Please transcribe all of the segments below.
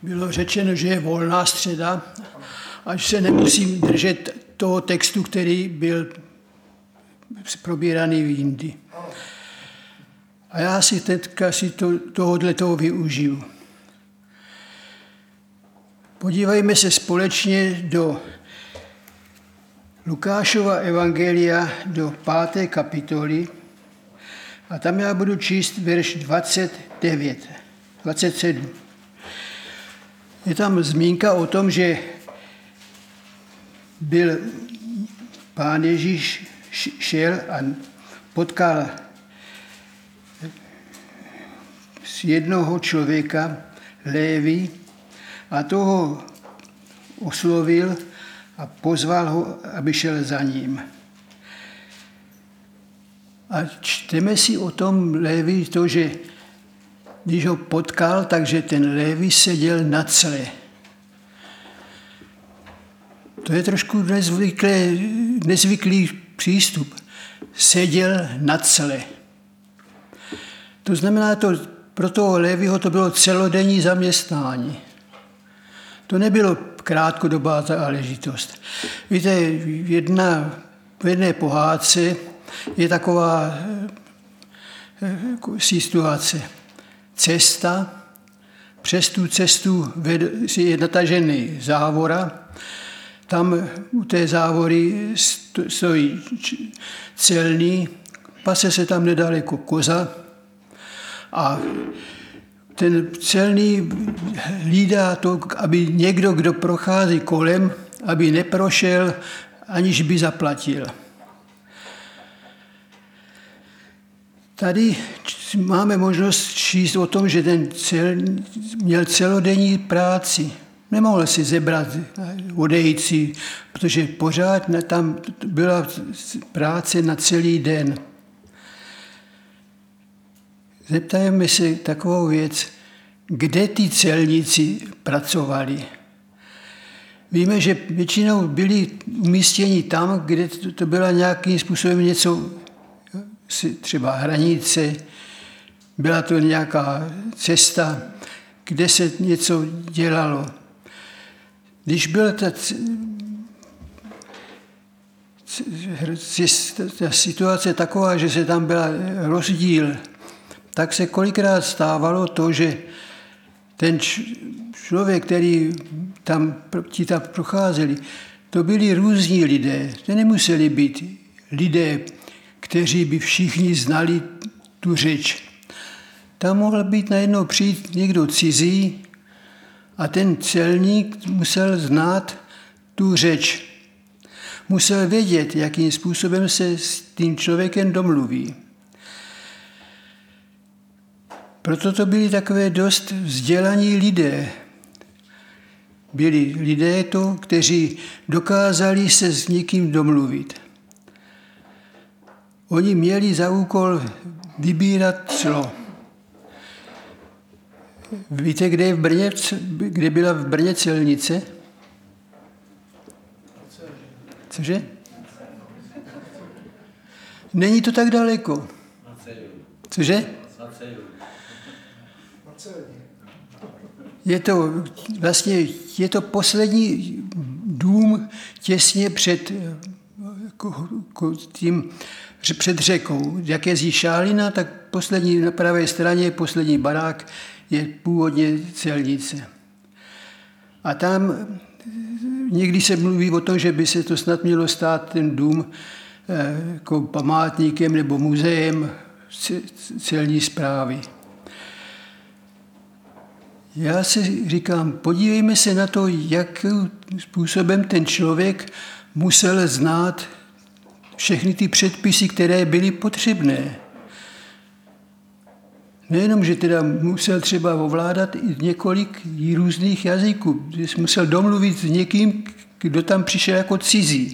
Bylo řečeno, že je volná středa a že se nemusím držet toho textu, který byl probíraný v jindy. A já si teďka tohoto využiju. Podívejme se společně do Lukášova evangelia, do 5. kapitoly a tam já budu číst verš 27. Je tam zmínka o tom, že byl Pán Ježíš šel a potkal z jednoho člověka, Lévi, a toho oslovil a pozval ho, aby šel za ním. A čteme si o tom Lévi to, že když ho potkal, takže ten Lévi seděl na cele. To je trošku nezvyklý přístup. Seděl na cele. To znamená, pro toho Léviho to bylo celodenní zaměstnání. To nebylo krátkodobá záležitost. Víte, v jedné pohádce je taková situace. Cesta, přes tu cestu je natažený závora, tam u té závory stojí celný, pase se tam nedaleko koza a ten celný hlídá to, aby někdo, kdo prochází kolem, aby neprošel, aniž by zaplatil. Tady máme možnost číst o tom, že ten měl celodenní práci. Nemohl si zebrat, odejít si, protože pořád tam byla práce na celý den. Zeptajme se takovou věc, kde ty celníci pracovali. Víme, že většinou byli umístěni tam, kde to byla nějakým způsobem něco, třeba hranice, byla to nějaká cesta, kde se něco dělalo. Když byla ta situace taková, že se tam byla rozdíl, tak se kolikrát stávalo to, že ten člověk, který tam procházeli, to byli různí lidé. To nemuseli být lidé, kteří by všichni znali tu řeč. Tam mohl být najednou přijít někdo cizí a ten celník musel znát tu řeč. Musel vědět, jakým způsobem se s tím člověkem domluví. Proto to byli takové dost vzdělaní lidé. Byli lidé kteří dokázali se s někým domluvit. Oni měli za úkol vybírat clo. Víte, kde byla v Brně celnice? Cože? Není to tak daleko. Cože? Je to poslední dům těsně před řekou. Jak je Šálina, tak poslední na pravé straně, poslední barák je původně celnice. A tam někdy se mluví o tom, že by se to snad mělo stát ten dům jako památníkem nebo muzeem celní správy. Já si říkám, podívejme se na to, jakým způsobem ten člověk musel znát všechny ty předpisy, které byly potřebné. Nejenom, že teda musel třeba ovládat i několik různých jazyků, že musel domluvit s někým, kdo tam přišel jako cizí.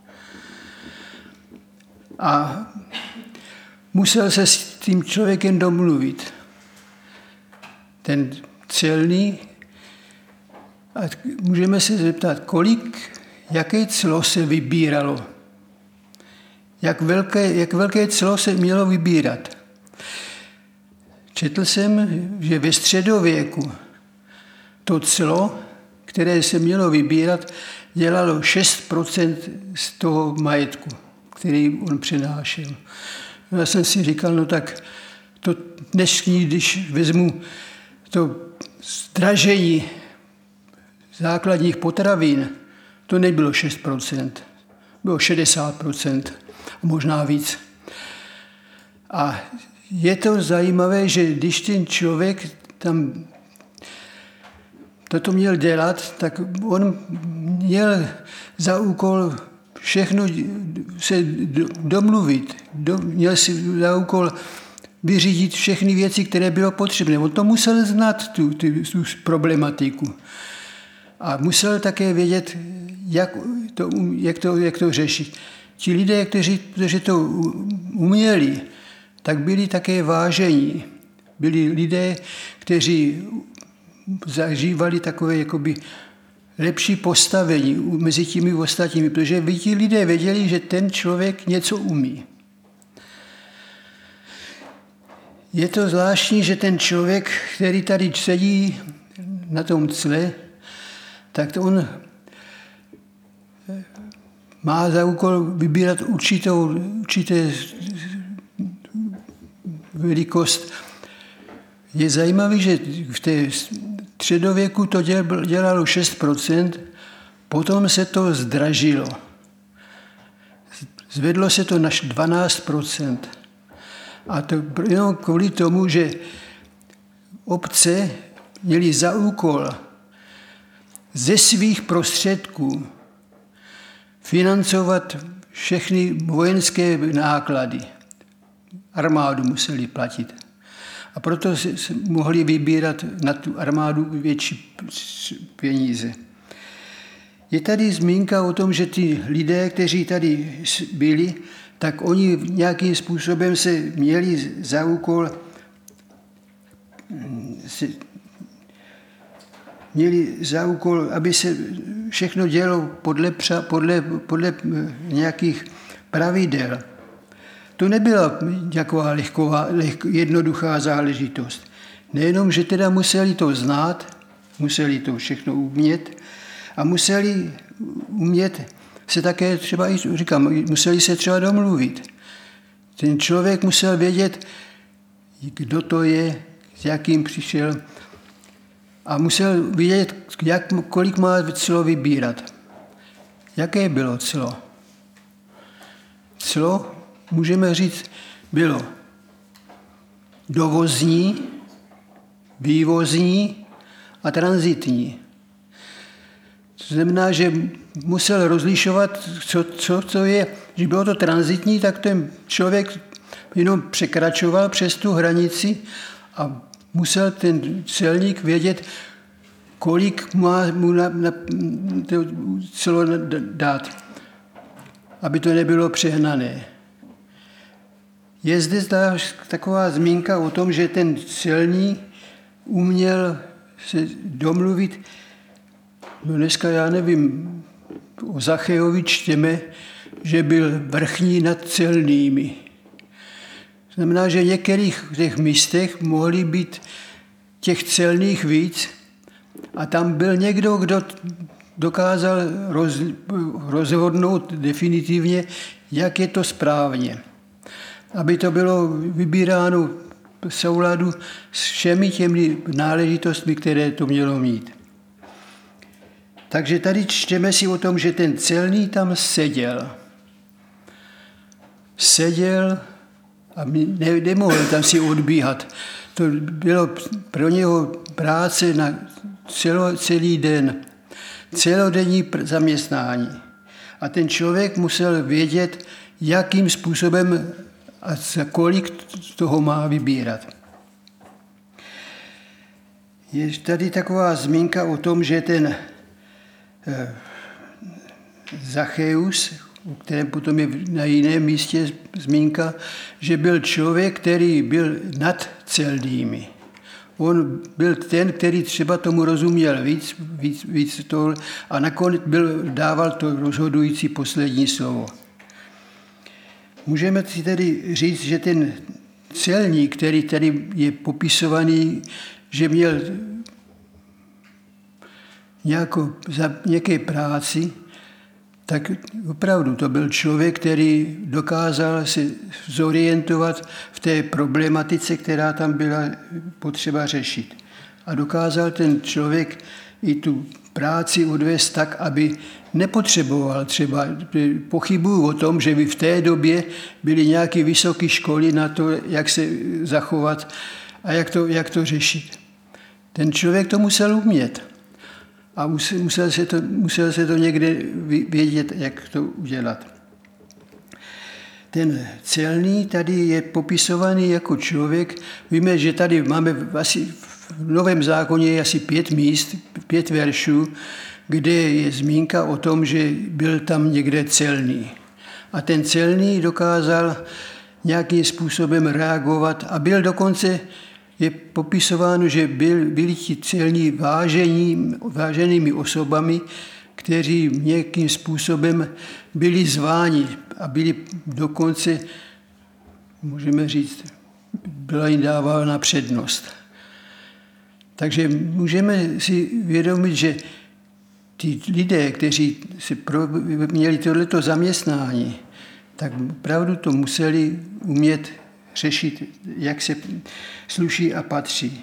A musel se s tím člověkem domluvit. Ten celný, a můžeme se zeptat, jaké clo se vybíralo. Jak velké clo se mělo vybírat. Četl jsem, že ve středověku to clo, které se mělo vybírat, dělalo 6% z toho majetku, který on přinášel. Já jsem si říkal, no tak to dnešní, když vezmu to zdražení základních potravin, to nebylo 6%, bylo 60%, možná víc. A je to zajímavé, že když ten člověk tam toto měl dělat, tak on měl za úkol všechno se domluvit. Měl si za úkol vyřídit všechny věci, které bylo potřebné. On to musel znát, tu problematiku. A musel také vědět, jak to řešit. Ti lidé, kteří to uměli, tak byli také vážení. Byli lidé, kteří zažívali takové jakoby lepší postavení mezi těmi ostatními, protože ti lidé věděli, že ten člověk něco umí. Je to zvláštní, že ten člověk, který tady sedí na tom cle, tak to on má za úkol vybírat určité velikost. Je zajímavé, že v té středověku to dělalo 6%, potom se to zdražilo. Zvedlo se to na 12%. A to jenom kvůli tomu, že obce měly za úkol ze svých prostředků financovat všechny vojenské náklady. Armádu museli platit. A proto se mohli vybírat na tu armádu větší peníze. Je tady zmínka o tom, že ty lidé, kteří tady byli, tak oni nějakým způsobem se měli za úkol aby se všechno dělo podle nějakých pravidel. To nebyla nějaká jednoduchá záležitost. Nejenom, že teda museli to znát, museli to všechno umět a museli umět se také třeba, museli se třeba domluvit. Ten člověk musel vědět, kdo to je, s jakým přišel a musel vědět, kolik má clo vybírat. Jaké bylo clo? Clo, můžeme říct, bylo dovozní, vývozní a tranzitní. To znamená, že musel rozlišovat, co je. Když bylo to tranzitní, tak ten člověk jenom překračoval přes tu hranici a musel ten celník vědět, kolik má mu na to celo dát, aby to nebylo přehnané. Je zde taková zmínka o tom, že ten celník uměl se domluvit. No dneska já nevím, o Zachejovi čteme, že byl vrchní nad celnými. Znamená, že v některých těch místech mohly být těch celných víc a tam byl někdo, kdo dokázal rozhodnout definitivně, jak je to správně. Aby to bylo vybíráno v souladu s všemi těmi náležitostmi, které to mělo mít. Takže tady čteme si o tom, že ten celný tam seděl. Seděl a nemohl tam si odbíhat. To bylo pro něho práce na celý den, celodenní zaměstnání. A ten člověk musel vědět, jakým způsobem a za kolik toho má vybírat. Je tady taková zmínka o tom, že ten Zacheus, o kterém potom je na jiném místě zmínka, že byl člověk, který byl nad celnými. On byl ten, který třeba tomu rozuměl víc toho a nakonec dával to rozhodující poslední slovo. Můžeme si tedy říct, že ten celník, který tady je popisovaný, že měl za nějaké práci, tak opravdu to byl člověk, který dokázal se zorientovat v té problematice, která tam byla potřeba řešit. A dokázal ten člověk i tu práci odvést tak, aby nepotřeboval třeba, pochybuju o tom, že by v té době byly nějaké vysoké školy na to, jak se zachovat a jak to řešit. Ten člověk to musel umět a musel se to někde vědět, jak to udělat. Ten celný tady je popisovaný jako člověk. Víme, že tady máme asi v Novém zákoně je asi 5 míst, 5 veršů, kde je zmínka o tom, že byl tam někde celný. A ten celný dokázal nějakým způsobem reagovat a byl dokonce, je popisováno, že byli ti celní váženými osobami, kteří nějakým způsobem byli zváni a byli dokonce, můžeme říct, byla jim dávána přednost. Takže můžeme si vědomit, že ti lidé, kteří měli tohleto zaměstnání, tak opravdu to museli umět řešit, jak se sluší a patří.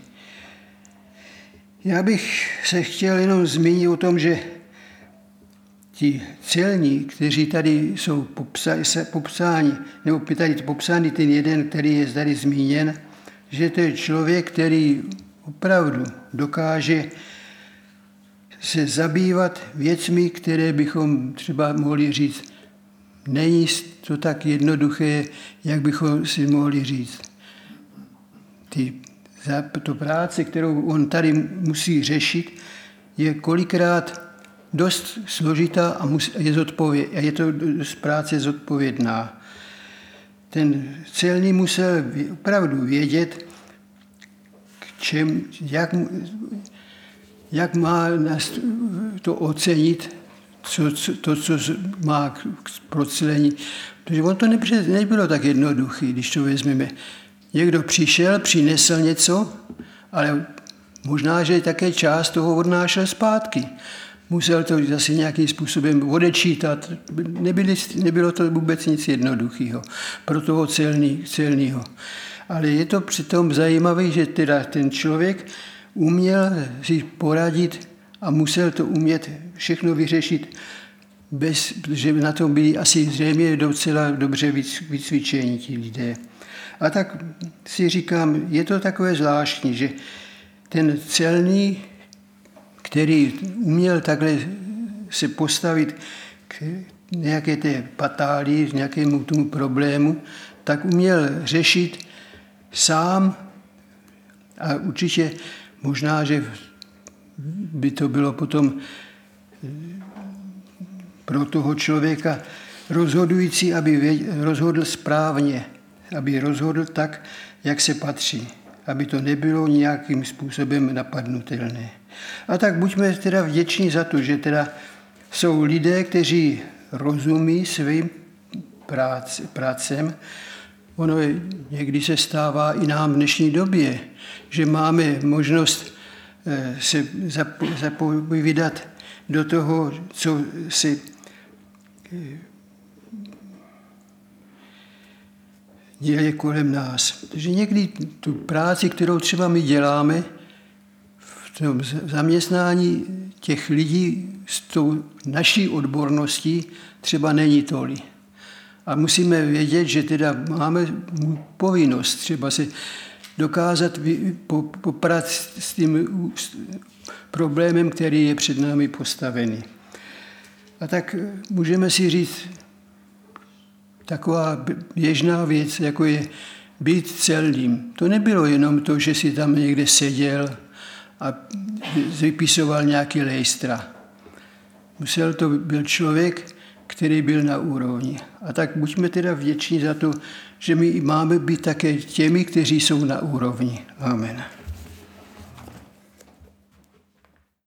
Já bych se chtěl jenom zmínit o tom, že ti celní, kteří tady jsou popsáni, nebo tady popsány ten jeden, který je tady zmíněn, že to je člověk, který opravdu dokáže se zabývat věcmi, které bychom třeba mohli říct, není to tak jednoduché, jak bychom si mohli říct. To práce, kterou on tady musí řešit, je kolikrát dost složitá a je to dost práce zodpovědná. Ten celný musel opravdu vědět, jak má to ocenit, co má k procelení. Protože on to nebylo tak jednoduché, když to vezmeme. Někdo přišel, přinesl něco, ale možná, že také část toho odnášel zpátky. Musel to zase nějakým způsobem odečítat. Nebylo to vůbec nic jednoduchého pro toho celného. Ale je to přitom zajímavé, že teda ten člověk uměl si poradit a musel to umět všechno vyřešit, protože na tom byli asi zřejmě docela dobře vycvičení ti lidé. A tak si říkám, je to takové zvláštní, že ten celný, který uměl takhle se postavit k nějaké té patálii, k nějakému tomu problému, tak uměl řešit sám a určitě možná, že by to bylo potom pro toho člověka rozhodující, aby rozhodl správně, aby rozhodl tak, jak se patří, aby to nebylo nějakým způsobem napadnutelné. A tak buďme teda vděční za to, že teda jsou lidé, kteří rozumí svým prácem. Ono někdy se stává i nám v dnešní době, že máme možnost se zapovídat do toho, co si děje kolem nás. Takže někdy tu práci, kterou třeba my děláme, v tom zaměstnání těch lidí s tou naší odborností třeba není tolik. A musíme vědět, že teda máme povinnost třeba se dokázat poprat s tím problémem, který je před námi postavený. A tak můžeme si říct taková běžná věc, jako je být celným. To nebylo jenom to, že si tam někde seděl a vypisoval nějaký lejstra. Byl člověk, který byl na úrovni. A tak buďme teda vděční za to, že my máme být také těmi, kteří jsou na úrovni. Amen.